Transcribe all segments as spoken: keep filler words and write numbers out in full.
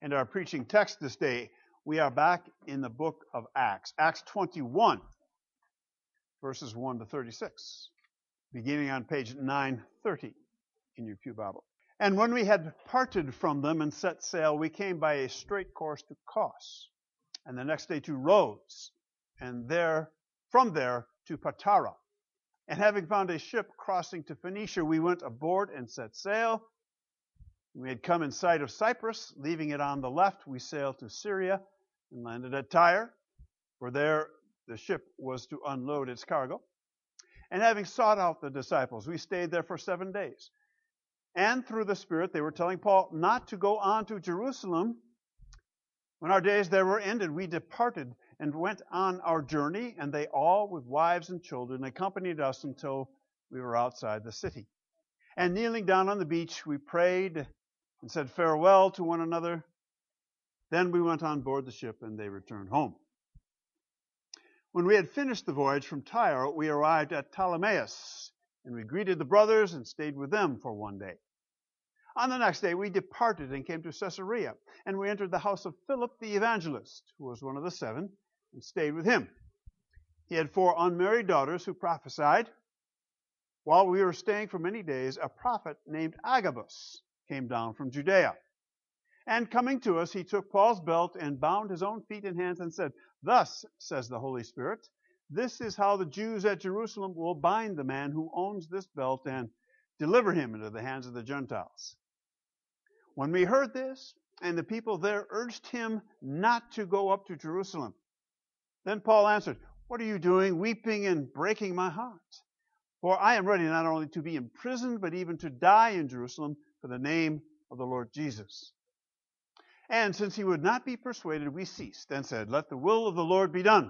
And our preaching text this day, we are back in the book of Acts, Acts twenty-one, verses one to thirty-six, beginning on page nine thirty in your pew Bible. And when we had parted from them and set sail, we came by a straight course to Kos, and the next day to Rhodes, and there from there to Patara. And having found a ship crossing to Phoenicia, we went aboard and set sail. We had come in sight of Cyprus. Leaving it on the left, we sailed to Syria and landed at Tyre, for there the ship was to unload its cargo. And having sought out the disciples, we stayed there for seven days. And through the Spirit, they were telling Paul not to go on to Jerusalem. When our days there were ended, we departed and went on our journey, and they all, with wives and children, accompanied us until we were outside the city. And kneeling down on the beach, we prayed and said farewell to one another. Then we went on board the ship, and they returned home. When we had finished the voyage from Tyre, we arrived at Ptolemais, and we greeted the brothers and stayed with them for one day. On the next day, we departed and came to Caesarea, and we entered the house of Philip the evangelist, who was one of the seven, and stayed with him. He had four unmarried daughters who prophesied. While we were staying for many days, a prophet named Agabus came down from Judea. And coming to us, he took Paul's belt and bound his own feet and hands and said, "Thus says the Holy Spirit, this is how the Jews at Jerusalem will bind the man who owns this belt and deliver him into the hands of the Gentiles." When we heard this, and the people there urged him not to go up to Jerusalem, then Paul answered, "What are you doing, weeping and breaking my heart? For I am ready not only to be imprisoned, but even to die in Jerusalem for the name of the Lord Jesus." And since he would not be persuaded, we ceased and said, "Let the will of the Lord be done."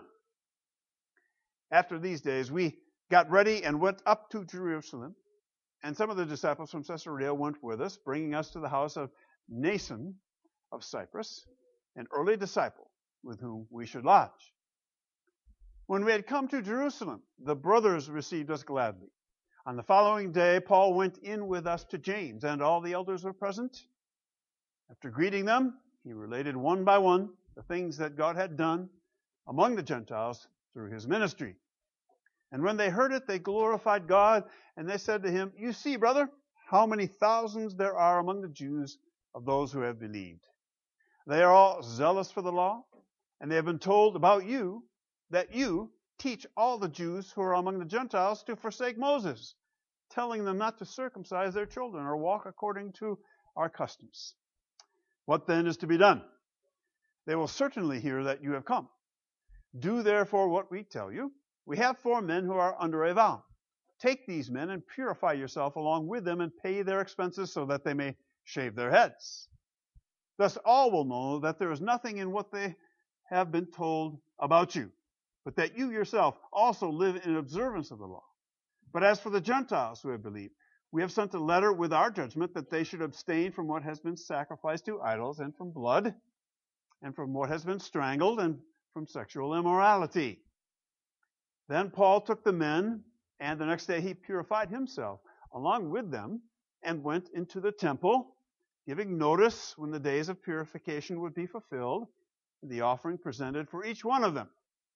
After these days, we got ready and went up to Jerusalem. And some of the disciples from Caesarea went with us, bringing us to the house of Mnason of Cyprus, an early disciple with whom we should lodge. When we had come to Jerusalem, the brothers received us gladly. On the following day, Paul went in with us to James, and all the elders were present. After greeting them, he related one by one the things that God had done among the Gentiles through his ministry. And when they heard it, they glorified God, and they said to him, "You see, brother, how many thousands there are among the Jews of those who have believed. They are all zealous for the law, and they have been told about you that you teach all the Jews who are among the Gentiles to forsake Moses, telling them not to circumcise their children or walk according to our customs. What then is to be done? They will certainly hear that you have come. Do therefore what we tell you. We have four men who are under a vow. Take these men and purify yourself along with them and pay their expenses so that they may shave their heads. Thus all will know that there is nothing in what they have been told about you, but that you yourself also live in observance of the law. But as for the Gentiles who have believed, we have sent a letter with our judgment that they should abstain from what has been sacrificed to idols, and from blood, and from what has been strangled, and from sexual immorality." Then Paul took the men, and the next day he purified himself along with them, and went into the temple, giving notice when the days of purification would be fulfilled, and the offering presented for each one of them.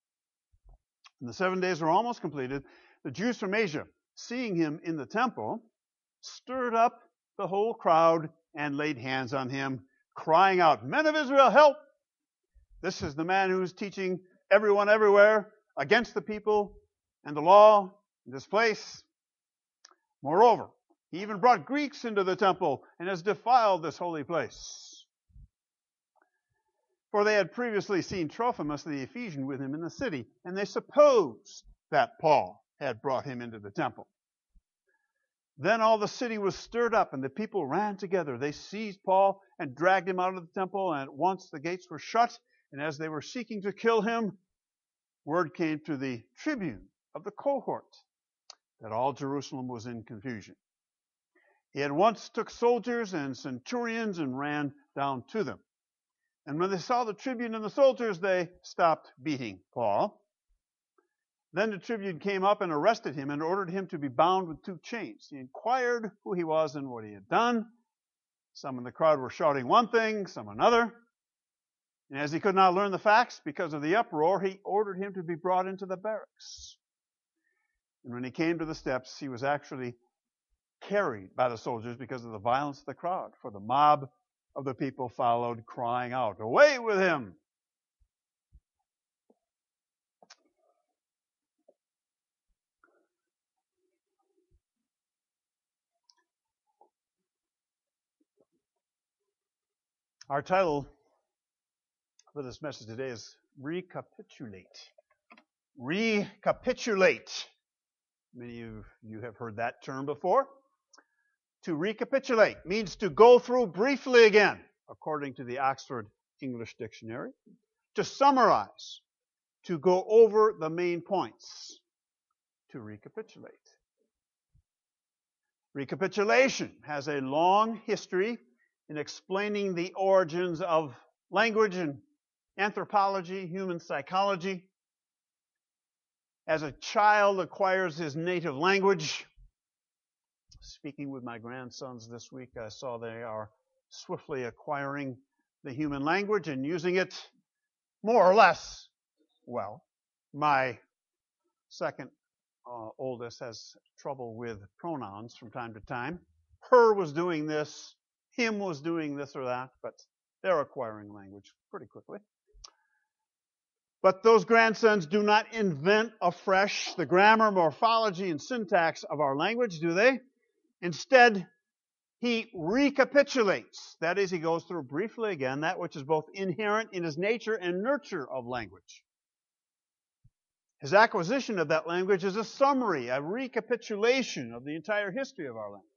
When the seven days were almost completed, the Jews from Asia, seeing him in the temple, stirred up the whole crowd and laid hands on him, crying out, "Men of Israel, help! This is the man who is teaching everyone everywhere against the people and the law in this place. Moreover, he even brought Greeks into the temple and has defiled this holy place." For they had previously seen Trophimus the Ephesian with him in the city, and they supposed that Paul had brought him into the temple. Then all the city was stirred up, and the people ran together. They seized Paul and dragged him out of the temple, and at once the gates were shut, and as they were seeking to kill him, word came to the tribune of the cohort that all Jerusalem was in confusion. He at once took soldiers and centurions and ran down to them. And when they saw the tribune and the soldiers, they stopped beating Paul. Then the tribune came up and arrested him and ordered him to be bound with two chains. He inquired who he was and what he had done. Some in the crowd were shouting one thing, some another. And as he could not learn the facts because of the uproar, he ordered him to be brought into the barracks. And when he came to the steps, he was actually carried by the soldiers because of the violence of the crowd. For the mob of the people followed, crying out, "Away with him!" Our title for this message today is Recapitulate. Recapitulate. Many of you have heard that term before. To recapitulate means to go through briefly again, according to the Oxford English Dictionary. To summarize, to go over the main points. To recapitulate. Recapitulation has a long history in explaining the origins of language and anthropology, human psychology. As a child acquires his native language, speaking with my grandsons this week, I saw they are swiftly acquiring the human language and using it more or less well. My second uh, oldest has trouble with pronouns from time to time. Her was doing this. Him was doing this or that, but they're acquiring language pretty quickly. But those grandsons do not invent afresh the grammar, morphology, and syntax of our language, do they? Instead, he recapitulates. That is, he goes through briefly again that which is both inherent in his nature and nurture of language. His acquisition of that language is a summary, a recapitulation of the entire history of our language.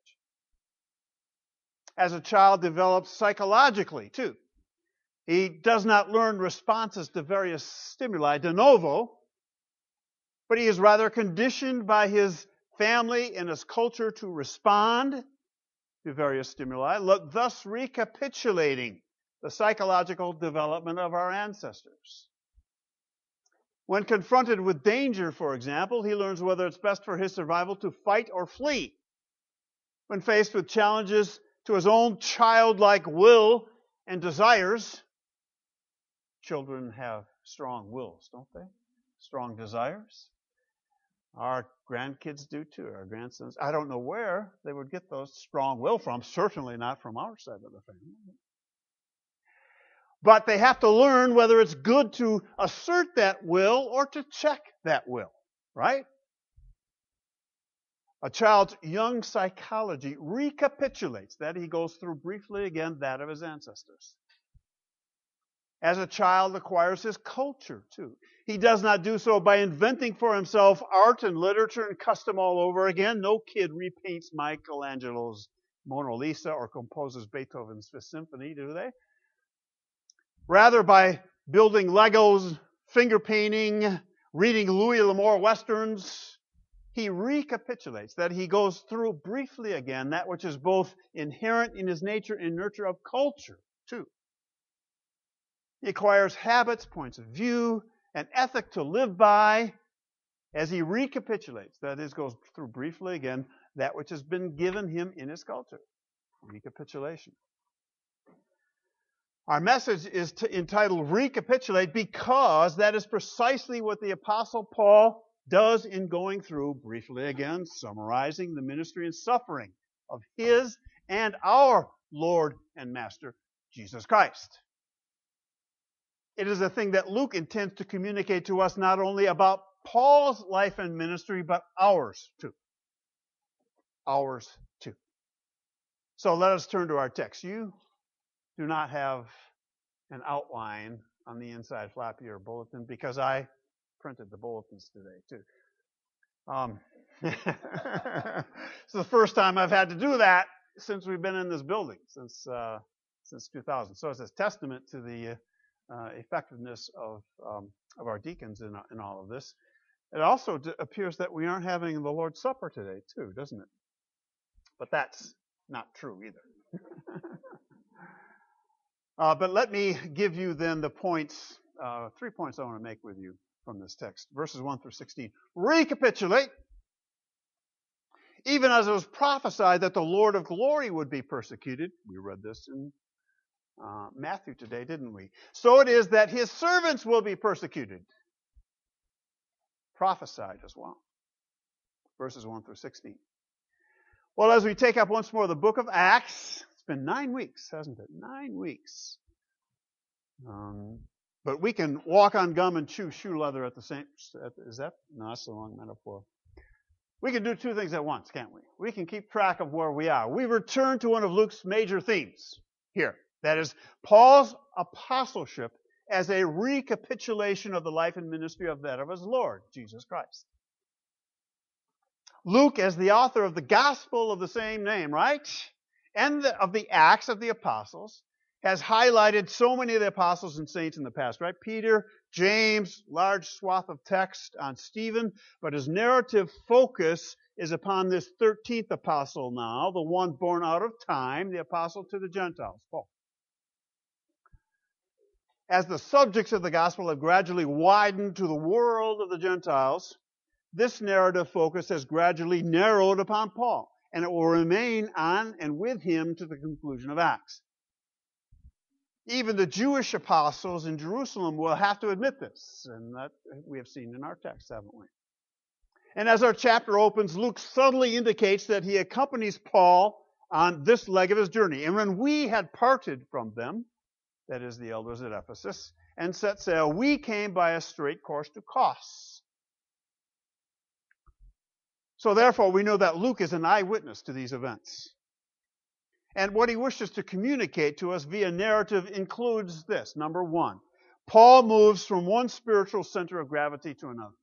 As a child develops psychologically, too. He does not learn responses to various stimuli de novo, but he is rather conditioned by his family and his culture to respond to various stimuli, thus recapitulating the psychological development of our ancestors. When confronted with danger, for example, he learns whether it's best for his survival to fight or flee. When faced with challenges to his own childlike will and desires, children have strong wills, don't they? Strong desires. Our grandkids do too, our grandsons. I don't know where they would get those strong will from, certainly not from our side of the family. But they have to learn whether it's good to assert that will or to check that will, right? A child's young psychology recapitulates that. He goes through briefly again that of his ancestors. As a child acquires his culture, too. He does not do so by inventing for himself art and literature and custom all over again. No kid repaints Michelangelo's Mona Lisa or composes Beethoven's Fifth Symphony, do they? Rather, by building Legos, finger painting, reading Louis L'Amour westerns, he recapitulates that. He goes through briefly again that which is both inherent in his nature and nurture of culture, too. He acquires habits, points of view, an ethic to live by as he recapitulates, that is, goes through briefly again that which has been given him in his culture. Recapitulation. Our message is to, entitled Recapitulate because that is precisely what the Apostle Paul does in going through, briefly again, summarizing the ministry and suffering of his and our Lord and Master, Jesus Christ. It is a thing that Luke intends to communicate to us not only about Paul's life and ministry, but ours too. Ours too. So let us turn to our text. You do not have an outline on the inside flap of your bulletin because I printed the bulletins today too. Um, it's the first time I've had to do that since we've been in this building, since uh, since two thousand. So it's a testament to the uh, effectiveness of um, of our deacons in in all of this. It also d- appears that we aren't having the Lord's Supper today too, doesn't it? But that's not true either. uh, but let me give you then the points, uh, three points I want to make with you from this text. Verses one through sixteen. Recapitulate. Even as it was prophesied that the Lord of glory would be persecuted. We read this in uh, Matthew today, didn't we? So it is that his servants will be persecuted. Prophesied as well. Verses one through sixteen. Well, as we take up once more the book of Acts, it's been nine weeks, hasn't it? Nine weeks. Um, but we can walk on gum and chew shoe leather at the same. Is that? No, that's the wrong metaphor. We can do two things at once, can't we? We can keep track of where we are. We return to one of Luke's major themes here. That is, Paul's apostleship as a recapitulation of the life and ministry of that of his Lord, Jesus Christ. Luke, as the author of the gospel of the same name, right? And the, of the Acts of the Apostles, has highlighted so many of the apostles and saints in the past, right? Peter, James, large swath of text on Stephen, but his narrative focus is upon this thirteenth apostle now, the one born out of time, the apostle to the Gentiles, Paul. As the subjects of the gospel have gradually widened to the world of the Gentiles, this narrative focus has gradually narrowed upon Paul, and it will remain on and with him to the conclusion of Acts. Even the Jewish apostles in Jerusalem will have to admit this, and that we have seen in our text, haven't we? And as our chapter opens, Luke subtly indicates that he accompanies Paul on this leg of his journey. And when we had parted from them, that is the elders at Ephesus, and set sail, we came by a straight course to Kos. So therefore, we know that Luke is an eyewitness to these events. And what he wishes to communicate to us via narrative includes this. Number one, Paul moves from one spiritual center of gravity to another.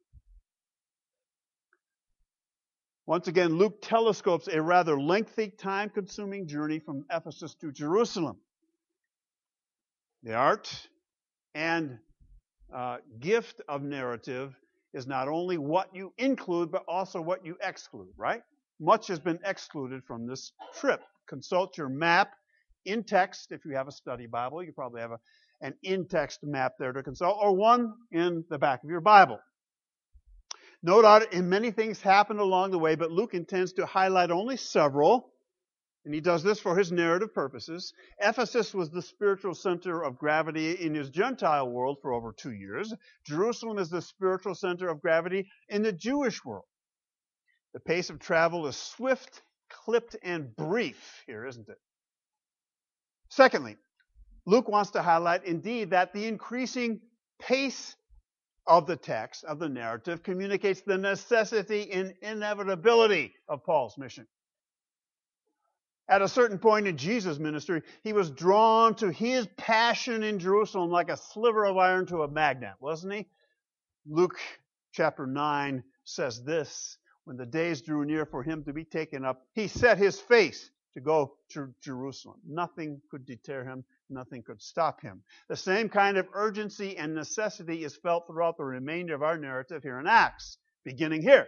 Once again, Luke telescopes a rather lengthy, time-consuming journey from Ephesus to Jerusalem. The art and uh, gift of narrative is not only what you include, but also what you exclude, right? Much has been excluded from this trip. Consult your map in text. If you have a study Bible, you probably have a, an in-text map there to consult, or one in the back of your Bible. No doubt, in many things happened along the way, but Luke intends to highlight only several, and he does this for his narrative purposes. Ephesus was the spiritual center of gravity in his Gentile world for over two years. Jerusalem is the spiritual center of gravity in the Jewish world. The pace of travel is swift, clipped, and brief here, isn't it? Secondly, Luke wants to highlight, indeed, that the increasing pace of the text, of the narrative, communicates the necessity and inevitability of Paul's mission. At a certain point in Jesus' ministry, he was drawn to his passion in Jerusalem like a sliver of iron to a magnet, wasn't he? Luke chapter nine says this: when the days drew near for him to be taken up, he set his face to go to Jerusalem. Nothing could deter him. Nothing could stop him. The same kind of urgency and necessity is felt throughout the remainder of our narrative here in Acts, beginning here.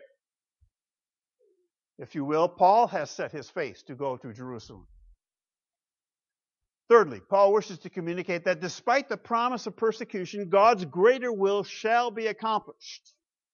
If you will, Paul has set his face to go to Jerusalem. Thirdly, Paul wishes to communicate that despite the promise of persecution, God's greater will shall be accomplished.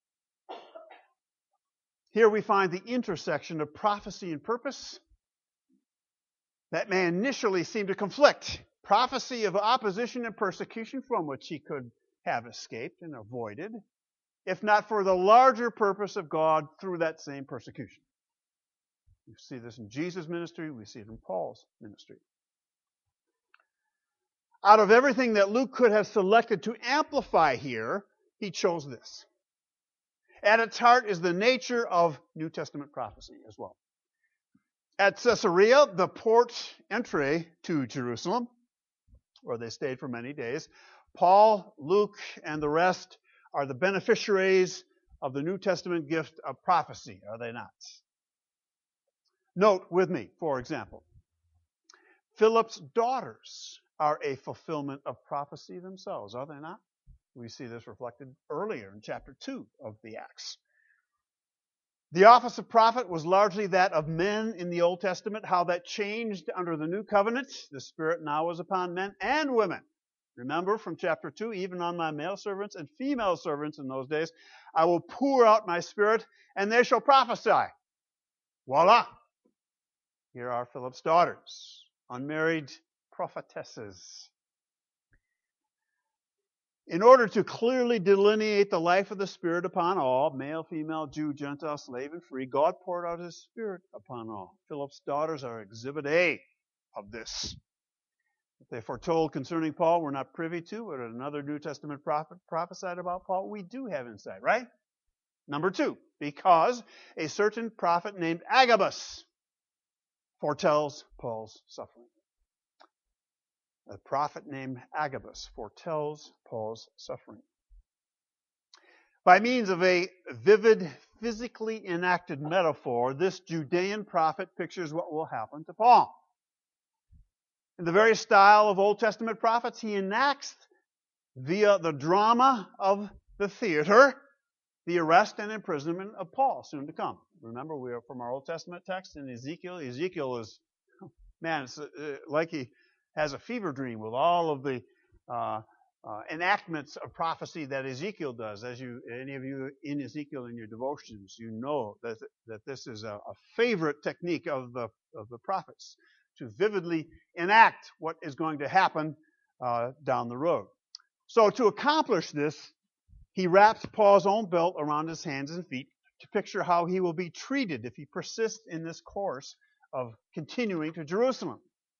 Here we find the intersection of prophecy and purpose that may initially seem to conflict. Prophecy of opposition and persecution from which he could have escaped and avoided, if not for the larger purpose of God through that same persecution. We see this in Jesus' ministry. We see it in Paul's ministry. Out of everything that Luke could have selected to amplify here, he chose this. At its heart is the nature of New Testament prophecy as well. At Caesarea, the port entry to Jerusalem, where they stayed for many days, Paul, Luke, and the rest are the beneficiaries of the New Testament gift of prophecy, are they not? Note with me, for example, Philip's daughters are a fulfillment of prophecy themselves, are they not? We see this reflected earlier in chapter two of the Acts. The office of prophet was largely that of men in the Old Testament. How that changed under the New Covenant. The Spirit now was upon men and women. Remember from chapter two, even on my male servants and female servants in those days, I will pour out my Spirit, and they shall prophesy. Voila! Here are Philip's daughters, unmarried prophetesses. In order to clearly delineate the life of the Spirit upon all, male, female, Jew, Gentile, slave, and free, God poured out His Spirit upon all. Philip's daughters are exhibit A of this. If they foretold concerning Paul, we're not privy to, but another New Testament prophet prophesied about Paul, we do have insight, right? Number two, because a certain prophet named Agabus foretells Paul's suffering. A prophet named Agabus foretells Paul's suffering. By means of a vivid, physically enacted metaphor, this Judean prophet pictures what will happen to Paul. In the very style of Old Testament prophets, he enacts via the drama of the theater the arrest and imprisonment of Paul, soon to come. Remember, we are from our Old Testament text in Ezekiel. Ezekiel is, man, it's uh, like he has a fever dream with all of the uh, uh, enactments of prophecy that Ezekiel does. As you, any of you in Ezekiel in your devotions, you know that that this is a, a favorite technique of the of the prophets, to vividly enact what is going to happen uh, down the road. So to accomplish this, he wraps Paul's own belt around his hands and feet to picture how he will be treated if he persists in this course of continuing to Jerusalem.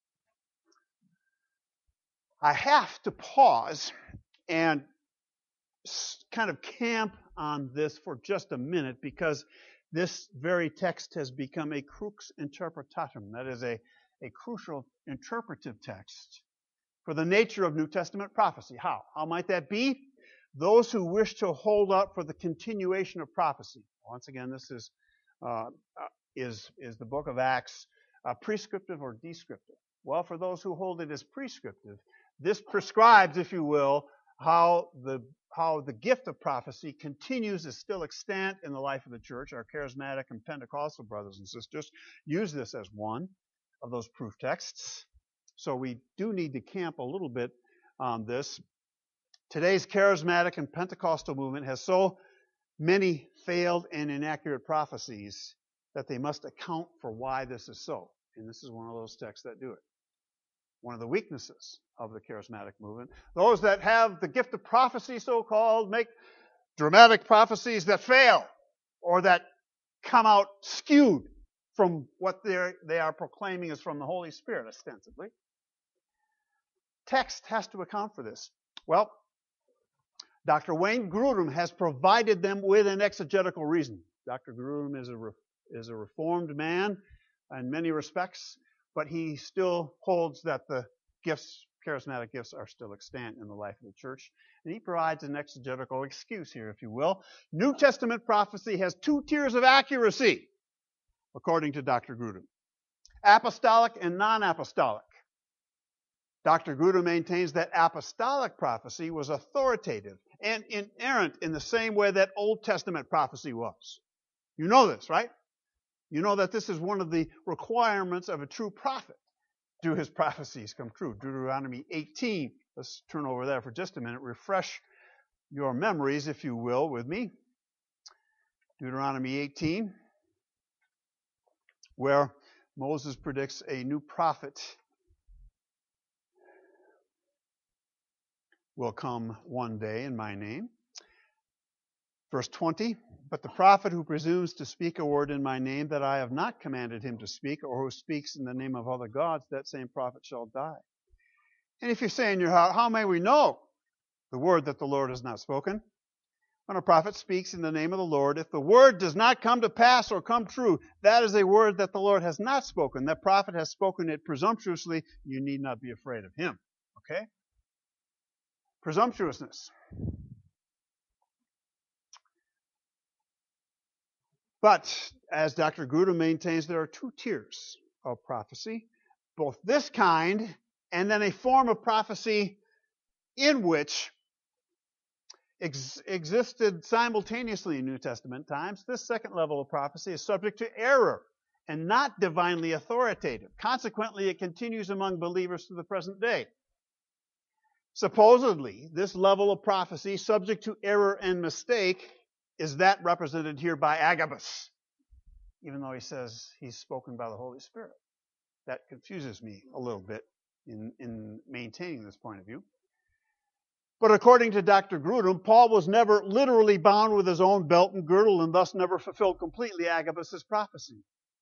I have to pause and kind of camp on this for just a minute, because this very text has become a crux interpretatum. That is a, a crucial interpretive text for the nature of New Testament prophecy. How? How might that be? Those who wish to hold up for the continuation of prophecy. Once again, this is uh, is is the book of Acts uh, prescriptive or descriptive? Well, for those who hold it as prescriptive, this prescribes, if you will, how the how the gift of prophecy continues, is still extant in the life of the church. Our charismatic and Pentecostal brothers and sisters use this as one of those proof texts. So we do need to camp a little bit on this. Today's charismatic and Pentecostal movement has so many failed and inaccurate prophecies that they must account for why this is so. And this is one of those texts that do it. One of the weaknesses of the charismatic movement. Those that have the gift of prophecy, so-called, make dramatic prophecies that fail or that come out skewed from what they are proclaiming is from the Holy Spirit, ostensibly. Text has to account for this. Well, Doctor Wayne Grudem has provided them with an exegetical reason. Doctor Grudem is a, is a reformed man in many respects, but he still holds that the gifts, charismatic gifts, are still extant in the life of the church. And he provides an exegetical excuse here, if you will. New Testament prophecy has two tiers of accuracy, according to Doctor Grudem: apostolic and non-apostolic. Doctor Grudem maintains that apostolic prophecy was authoritative and inerrant in the same way that Old Testament prophecy was. You know this, right? You know that this is one of the requirements of a true prophet. Do his prophecies come true? Deuteronomy eighteen. Let's turn over there for just a minute. Refresh your memories, if you will, with me. Deuteronomy eighteen, where Moses predicts a new prophet will come one day in my name. Verse twenty, but the prophet who presumes to speak a word in my name that I have not commanded him to speak, or who speaks in the name of other gods, that same prophet shall die. And if you say in your heart, how may we know the word that the Lord has not spoken? When a prophet speaks in the name of the Lord, if the word does not come to pass or come true, that is a word that the Lord has not spoken. That prophet has spoken it presumptuously. You need not be afraid of him. Okay? Presumptuousness. But, as Doctor Grudem maintains, there are two tiers of prophecy. Both this kind and then a form of prophecy in which ex- existed simultaneously in New Testament times. This second level of prophecy is subject to error and not divinely authoritative. Consequently, it continues among believers to the present day. Supposedly, this level of prophecy, subject to error and mistake, is that represented here by Agabus, even though he says he's spoken by the Holy Spirit. That confuses me a little bit in, in maintaining this point of view. But according to Doctor Grudem, Paul was never literally bound with his own belt and girdle and thus never fulfilled completely Agabus' prophecy.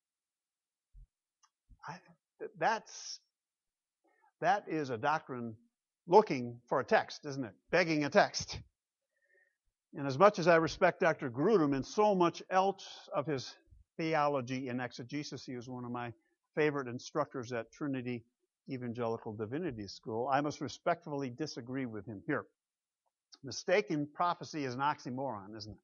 I, that's, that is a doctrine looking for a text, isn't it? Begging a text. And as much as I respect Doctor Grudem and so much else of his theology and exegesis, he was one of my favorite instructors at Trinity Evangelical Divinity School, I must respectfully disagree with him here. Mistaken prophecy is an oxymoron, isn't it?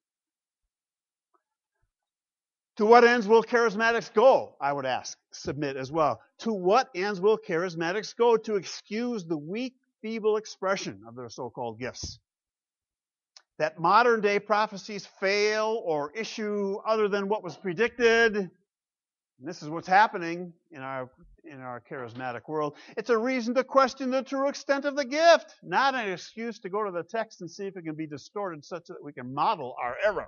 To what ends will charismatics go? I would ask, submit as well. To what ends will charismatics go? To excuse the weak, feeble expression of their so-called gifts. That modern day prophecies fail or issue other than what was predicted. And this is what's happening in our in our charismatic world. It's a reason to question the true extent of the gift, not an excuse to go to the text and see if it can be distorted such that we can model our error.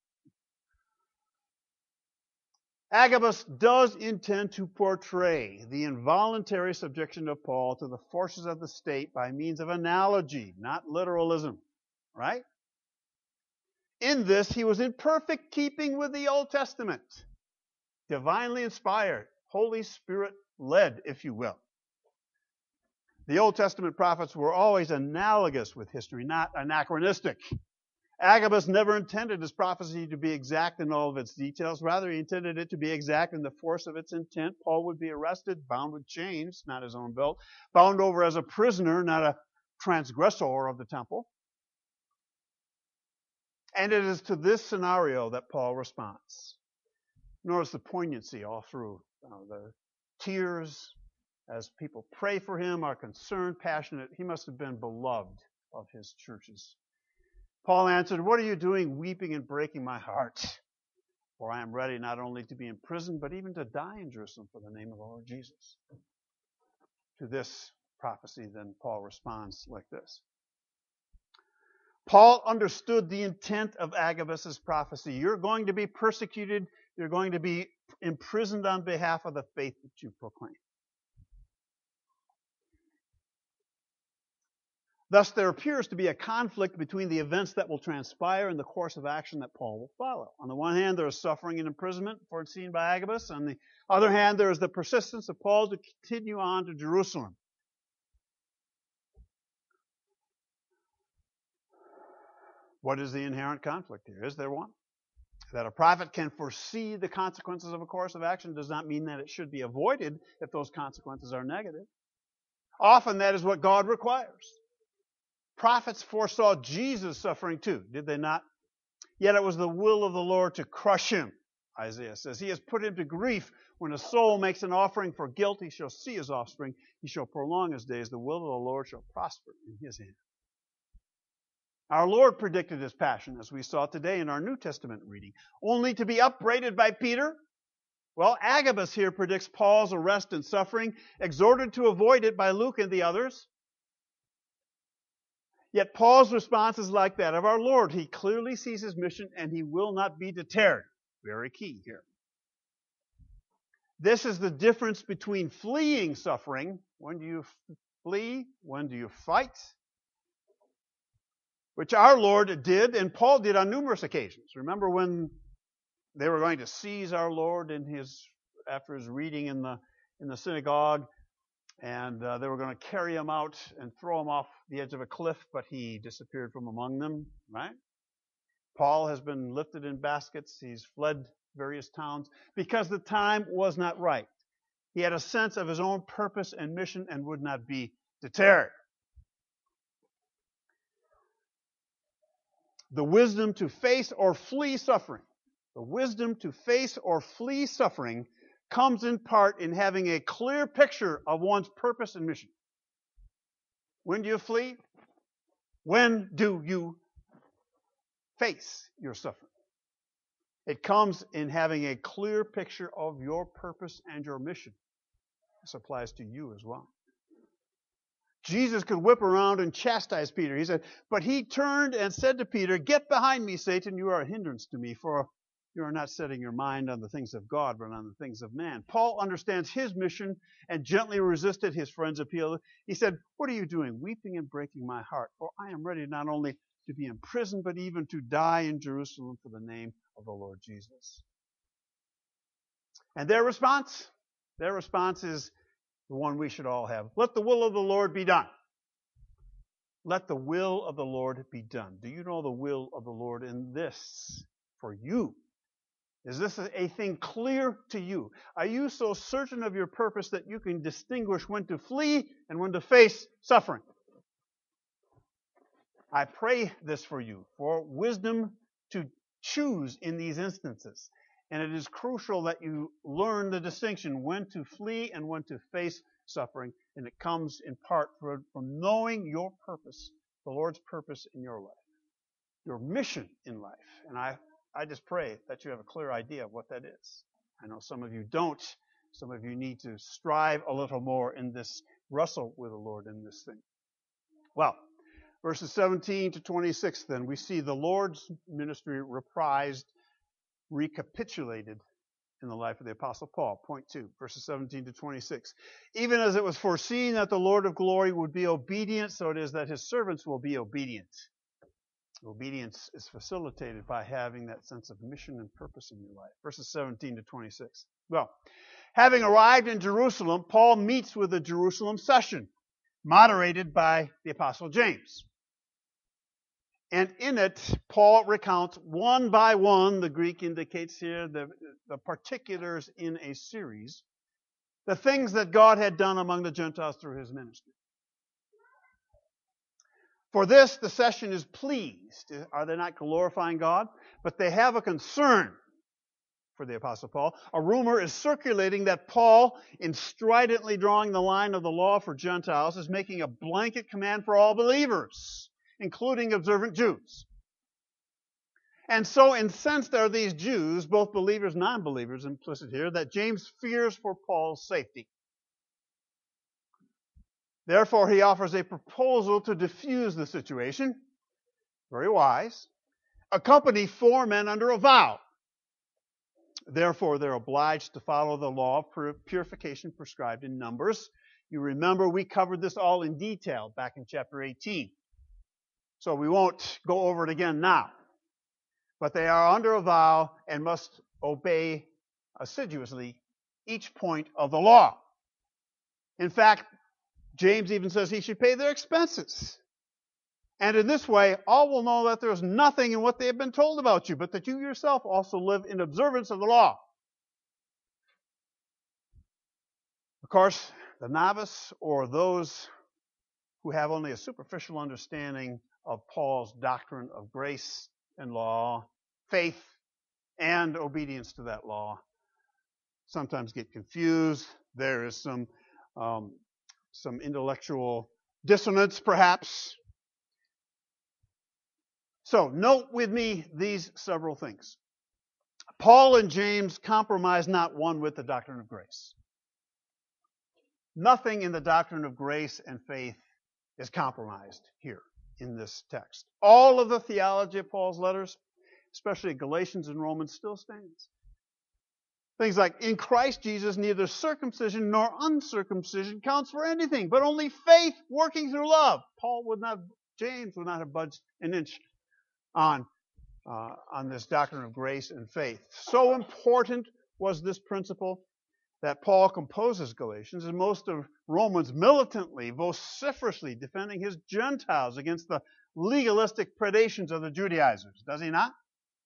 Agabus does intend to portray the involuntary subjection of Paul to the forces of the state by means of analogy, not literalism, right? In this, he was in perfect keeping with the Old Testament, divinely inspired, Holy Spirit led, if you will. The Old Testament prophets were always analogous with history, not anachronistic. Agabus never intended his prophecy to be exact in all of its details. Rather, he intended it to be exact in the force of its intent. Paul would be arrested, bound with chains, not his own belt, bound over as a prisoner, not a transgressor of the temple. And it is to this scenario that Paul responds. Notice the poignancy all through. Uh, the tears as people pray for him are concerned, passionate. He must have been beloved of his churches. Paul answered, "What are you doing, weeping and breaking my heart? For I am ready not only to be imprisoned, but even to die in Jerusalem for the name of the Lord Jesus." To this prophecy, then Paul responds like this. Paul understood the intent of Agabus' prophecy. You're going to be persecuted. You're going to be imprisoned on behalf of the faith that you proclaim. Thus, there appears to be a conflict between the events that will transpire and the course of action that Paul will follow. On the one hand, there is suffering and imprisonment foreseen by Agabus. On the other hand, there is the persistence of Paul to continue on to Jerusalem. What is the inherent conflict here? Is there one? That a prophet can foresee the consequences of a course of action does not mean that it should be avoided if those consequences are negative. Often that is what God requires. Prophets foresaw Jesus suffering too, did they not? Yet it was the will of the Lord to crush him, Isaiah says. He has put him to grief. When a soul makes an offering for guilt, he shall see his offspring. He shall prolong his days. The will of the Lord shall prosper in his hand. Our Lord predicted his passion, as we saw today in our New Testament reading, only to be upbraided by Peter. Well, Agabus here predicts Paul's arrest and suffering, exhorted to avoid it by Luke and the others. Yet Paul's response is like that of our Lord. He clearly sees his mission and he will not be deterred. Very key here. This is the difference between fleeing suffering. When do you flee? When do you fight? Which our Lord did, and Paul did on numerous occasions. Remember when they were going to seize our Lord in his after his reading in the in the synagogue, and uh, they were going to carry him out and throw him off the edge of a cliff, but he disappeared from among them, right? Paul has been lifted in baskets. He's fled various towns because the time was not right. He had a sense of his own purpose and mission and would not be deterred. The wisdom to face or flee suffering, the wisdom to face or flee suffering comes in part in having a clear picture of one's purpose and mission. When do you flee? When do you face your suffering? It comes in having a clear picture of your purpose and your mission. This applies to you as well. Jesus could whip around and chastise Peter. He said, but he turned and said to Peter, "Get behind me, Satan, you are a hindrance to me, for You are not setting your mind on the things of God, but on the things of man. Paul understands his mission and gently resisted his friend's appeal. He said, what are you doing, weeping and breaking my heart? For I am ready not only to be imprisoned, but even to die in Jerusalem for the name of the Lord Jesus. And their response? Their response is the one we should all have. Let the will of the Lord be done. Let the will of the Lord be done. Do you know the will of the Lord in this for you? Is this a thing clear to you? Are you so certain of your purpose that you can distinguish when to flee and when to face suffering? I pray this for you, for wisdom to choose in these instances. And it is crucial that you learn the distinction when to flee and when to face suffering. And it comes in part from knowing your purpose, the Lord's purpose in your life, your mission in life. And I, I just pray that you have a clear idea of what that is. I know some of you don't. Some of you need to strive a little more in this, wrestle with the Lord in this thing. Well, verses seventeen to twenty-six, then, we see the Lord's ministry reprised, recapitulated in the life of the Apostle Paul. Point two, verses seventeen to twenty-six. Even as it was foreseen that the Lord of glory would be obedient, so it is that his servants will be obedient. Obedience is facilitated by having that sense of mission and purpose in your life. Verses seventeen to twenty-six. Well, having arrived in Jerusalem, Paul meets with a Jerusalem session, moderated by the Apostle James. And in it, Paul recounts one by one, the Greek indicates here, the, the particulars in a series, the things that God had done among the Gentiles through his ministry. For this, the session is pleased. Are they not glorifying God? But they have a concern for the Apostle Paul. A rumor is circulating that Paul, in stridently drawing the line of the law for Gentiles, is making a blanket command for all believers, including observant Jews. And so incensed are these Jews, both believers and non-believers implicit here, that James fears for Paul's safety. Therefore, he offers a proposal to diffuse the situation. Very wise. Accompany four men under a vow. Therefore, they're obliged to follow the law of purification prescribed in Numbers. You remember we covered this all in detail back in chapter eighteen. So we won't go over it again now. But they are under a vow and must obey assiduously each point of the law. In fact, James even says he should pay their expenses. And in this way, all will know that there is nothing in what they have been told about you, but that you yourself also live in observance of the law. Of course, the novice or those who have only a superficial understanding of Paul's doctrine of grace and law, faith and obedience to that law, sometimes get confused. There is some um, some intellectual dissonance, perhaps. So, note with me these several things. Paul and James compromise not one with the doctrine of grace. Nothing in the doctrine of grace and faith is compromised here in this text. All of the theology of Paul's letters, especially Galatians and Romans, still stands. Things like, in Christ Jesus, neither circumcision nor uncircumcision counts for anything, but only faith working through love. Paul would not, James would not have budged an inch on, uh, on this doctrine of grace and faith. So important was this principle that Paul composes Galatians, and most of Romans militantly, vociferously defending his Gentiles against the legalistic predations of the Judaizers. Does he not?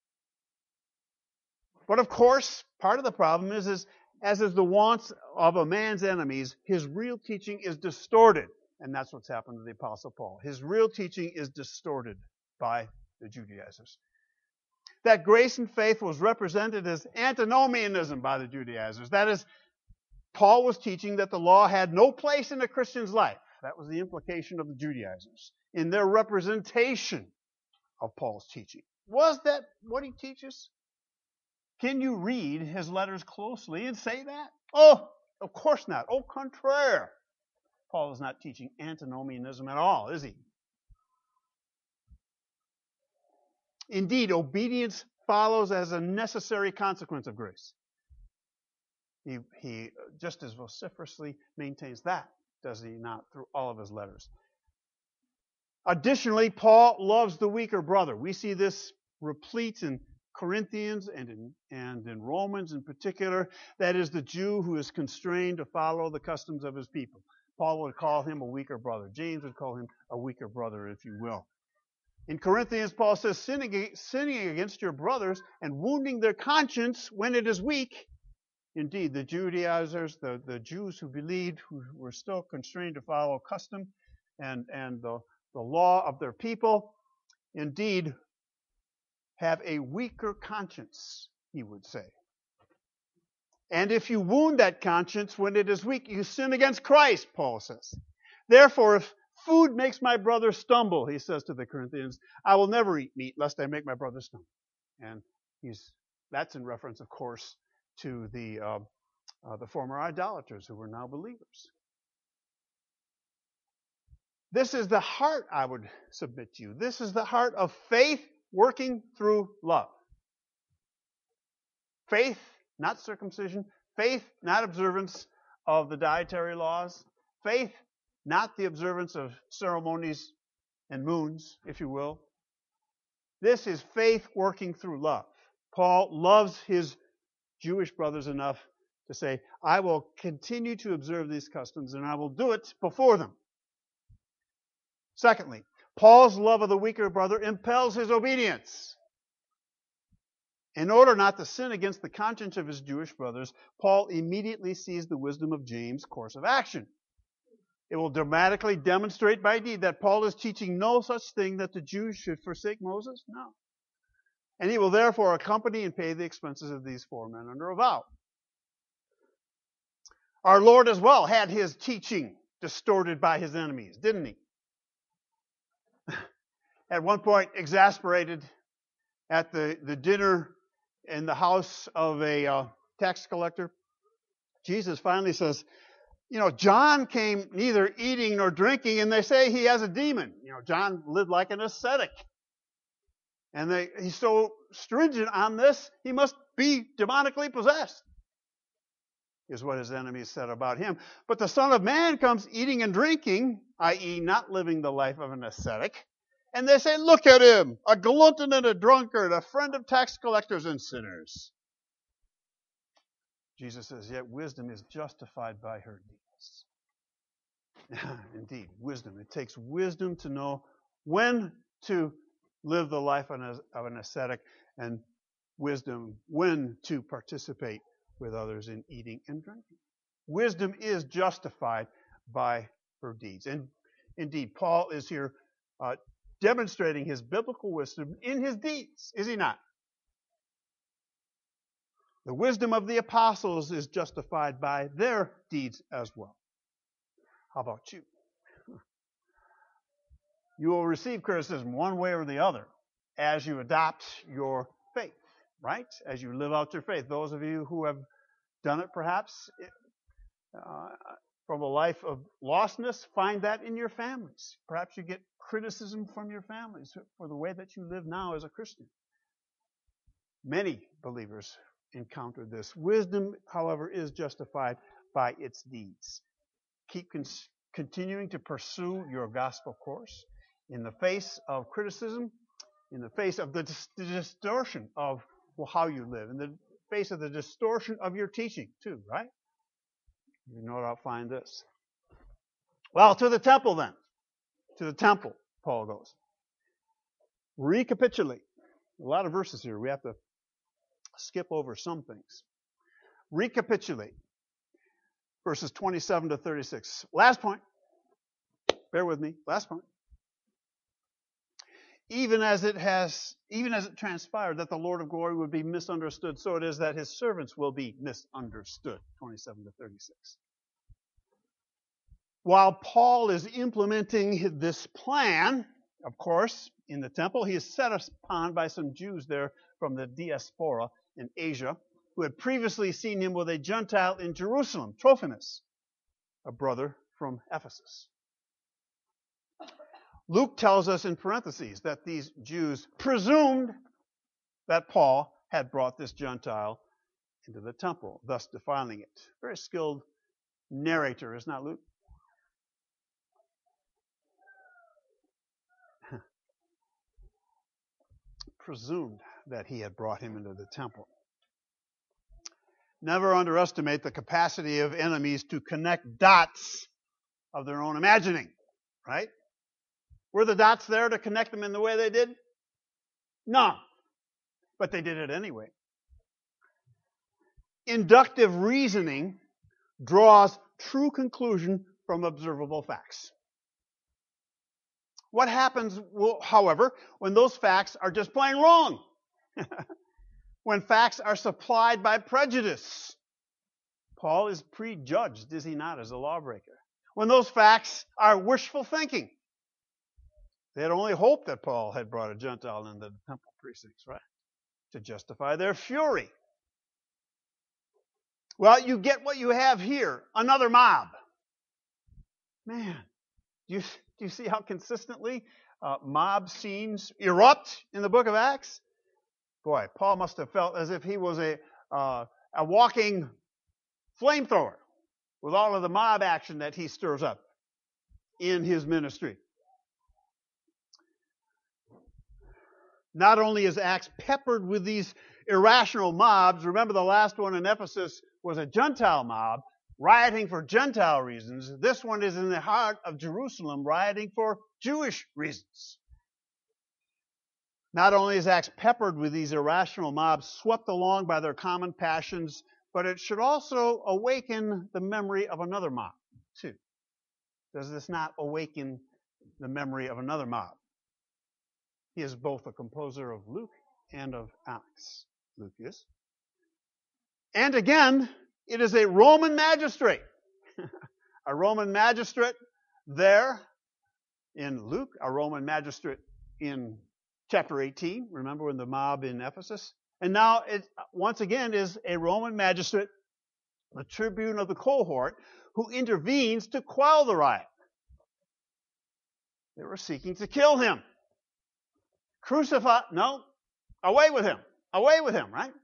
But of course, part of the problem is, is, as is the wants of a man's enemies, his real teaching is distorted. And that's what's happened to the Apostle Paul. His real teaching is distorted by the Judaizers. That grace and faith was represented as antinomianism by the Judaizers. That is, Paul was teaching that the law had no place in a Christian's life. That was the implication of the Judaizers in their representation of Paul's teaching. Was that what he teaches? Can you read his letters closely and say that? Oh, of course not. Au contraire. Paul is not teaching antinomianism at all, is he? Indeed, obedience follows as a necessary consequence of grace. He, he just as vociferously maintains that, does he not, through all of his letters. Additionally, Paul loves the weaker brother. We see this replete in Corinthians and in, and in Romans in particular. That is the Jew who is constrained to follow the customs of his people. Paul would call him a weaker brother. James would call him a weaker brother, if you will. In Corinthians, Paul says, sinning, sinning against your brothers and wounding their conscience when it is weak. Indeed, the Judaizers, the, the Jews who believed, who were still constrained to follow custom and, and the, the law of their people, indeed, have a weaker conscience, he would say. And if you wound that conscience when it is weak, you sin against Christ, Paul says. Therefore, if food makes my brother stumble, he says to the Corinthians, I will never eat meat lest I make my brother stumble. And he's that's in reference, of course, to the uh, uh, the former idolaters who were now believers. This is the heart, I would submit to you. This is the heart of faith working through love. Faith, not circumcision. Faith, not observance of the dietary laws. Faith, not the observance of ceremonies and moons, if you will. This is faith working through love. Paul loves his Jewish brothers enough to say, I will continue to observe these customs and I will do it before them. Secondly, Paul's love of the weaker brother impels his obedience. In order not to sin against the conscience of his Jewish brothers, Paul immediately sees the wisdom of James' course of action. It will dramatically demonstrate by deed that Paul is teaching no such thing that the Jews should forsake Moses. No. And he will therefore accompany and pay the expenses of these four men under a vow. Our Lord as well had his teaching distorted by his enemies, didn't he? At one point, exasperated at the, the dinner in the house of a uh, tax collector, Jesus finally says, you know, John came neither eating nor drinking, and they say he has a demon. You know, John lived like an ascetic. And they, he's so stringent on this, he must be demonically possessed, is what his enemies said about him. But the Son of Man comes eating and drinking, that is not living the life of an ascetic. And they say, look at him, a glutton and a drunkard, a friend of tax collectors and sinners. Jesus says, yet wisdom is justified by her deeds. Indeed, wisdom. It takes wisdom to know when to live the life of an ascetic, and wisdom when to participate with others in eating and drinking. Wisdom is justified by her deeds. And indeed, Paul is here uh, demonstrating his biblical wisdom in his deeds, is he not? The wisdom of the apostles is justified by their deeds as well. How about you? You will receive criticism one way or the other as you adopt your faith, right? As you live out your faith. Those of you who have done it perhaps uh, from a life of lostness, find that in your families. Perhaps you get criticism from your families for the way that you live now as a Christian. Many believers encounter this. Wisdom, however, is justified by its deeds. Keep con- continuing to pursue your gospel course in the face of criticism, in the face of the, dis- the distortion of well, how you live, in the face of the distortion of your teaching, too, right? You no doubt find this. Well, to the temple then. To the temple, Paul goes. Recapitulate. A lot of verses here. We have to skip over some things. Recapitulate. Verses twenty-seven to thirty-six. Last point. Bear with me. Last point. Even as it has, even as it transpired that the Lord of glory would be misunderstood, so it is that his servants will be misunderstood. twenty-seven to thirty-six. While Paul is implementing this plan, of course, in the temple, he is set upon by some Jews there from the diaspora in Asia, who had previously seen him with a Gentile in Jerusalem, Trophimus, a brother from Ephesus. Luke tells us in parentheses that these Jews presumed that Paul had brought this Gentile into the temple, thus defiling it. Very skilled narrator, is not Luke? Presumed that he had brought him into the temple. Never underestimate the capacity of enemies to connect dots of their own imagining, right? Were the dots there to connect them in the way they did? No. But they did it anyway. Inductive reasoning draws true conclusion from observable facts. What happens, however, when those facts are just plain wrong? When facts are supplied by prejudice? Paul is prejudged, is he not, as a lawbreaker? When those facts are wishful thinking? They had only hoped that Paul had brought a Gentile into the temple precincts, right? To justify their fury. Well, you get what you have here. Another mob. Man, do you, do you see how consistently uh, mob scenes erupt in the book of Acts? Boy, Paul must have felt as if he was a, uh, a walking flamethrower with all of the mob action that he stirs up in his ministry. Not only is Acts peppered with these irrational mobs, remember the last one in Ephesus was a Gentile mob rioting for Gentile reasons. This one is in the heart of Jerusalem rioting for Jewish reasons. Not only is Acts peppered with these irrational mobs swept along by their common passions, but it should also awaken the memory of another mob, too. Does this not awaken the memory of another mob? He is both a composer of Luke and of Acts. Luke is. And again, it is a Roman magistrate. A Roman magistrate there in Luke, a Roman magistrate in chapter eighteen. Remember when the mob in Ephesus? And now it once again is a Roman magistrate, the tribune of the cohort, who intervenes to quell the riot. They were seeking to kill him. Crucify, no, away with him. Away with him, right?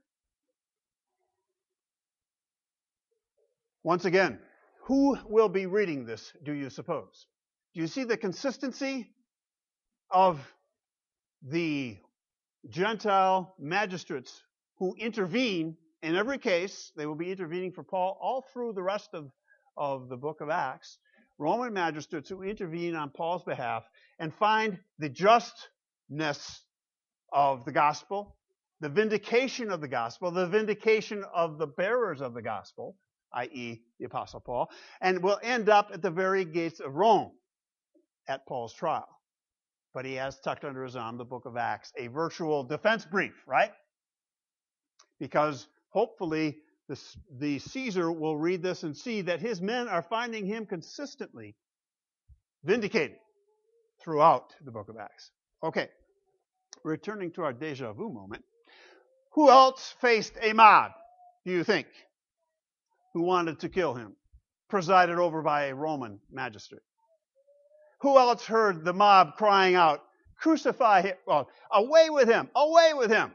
Once again, who will be reading this, do you suppose? Do you see the consistency of the Gentile magistrates who intervene in every case? They will be intervening for Paul all through the rest of, of the book of Acts. Roman magistrates who intervene on Paul's behalf and find the justness of the gospel, the vindication of the gospel, the vindication of the bearers of the gospel, that is the Apostle Paul, and will end up at the very gates of Rome at Paul's trial. But he has tucked under his arm the book of Acts, a virtual defense brief, right? Because hopefully the, the Caesar will read this and see that his men are finding him consistently vindicated throughout the book of Acts. Okay, returning to our deja vu moment. Who else faced a mob, do you think, who wanted to kill him, presided over by a Roman magistrate? Who else heard the mob crying out, crucify him, well, away with him, away with him?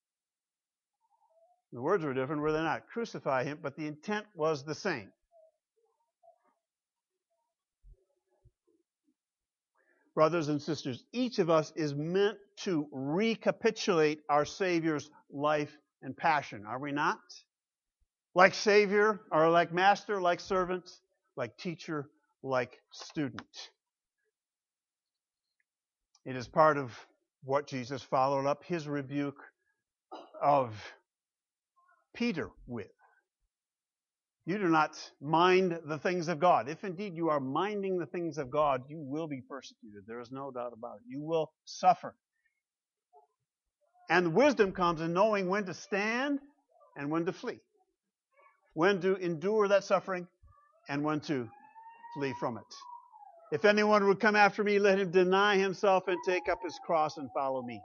The words were different, were they not? Crucify him, but the intent was the same. Brothers and sisters, each of us is meant to recapitulate our Savior's life and passion, are we not? Like Savior, or like Master, like servant, like teacher, like student. It is part of what Jesus followed up his rebuke of Peter with. You do not mind the things of God. If indeed you are minding the things of God, you will be persecuted. There is no doubt about it. You will suffer. And wisdom comes in knowing when to stand and when to flee. When to endure that suffering and when to flee from it. If anyone would come after me, let him deny himself and take up his cross and follow me.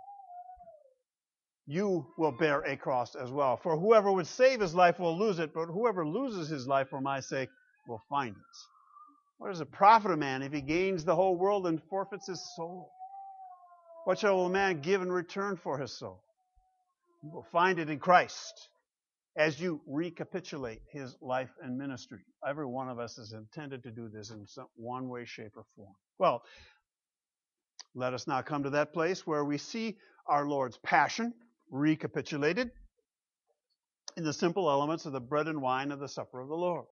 You will bear a cross as well. For whoever would save his life will lose it, but whoever loses his life for my sake will find it. What does it profit a man if he gains the whole world and forfeits his soul? What shall a man give in return for his soul? You will find it in Christ as you recapitulate his life and ministry. Every one of us is intended to do this in some one way, shape, or form. Well, let us now come to that place where we see our Lord's passion recapitulated in the simple elements of the bread and wine of the supper of the Lord.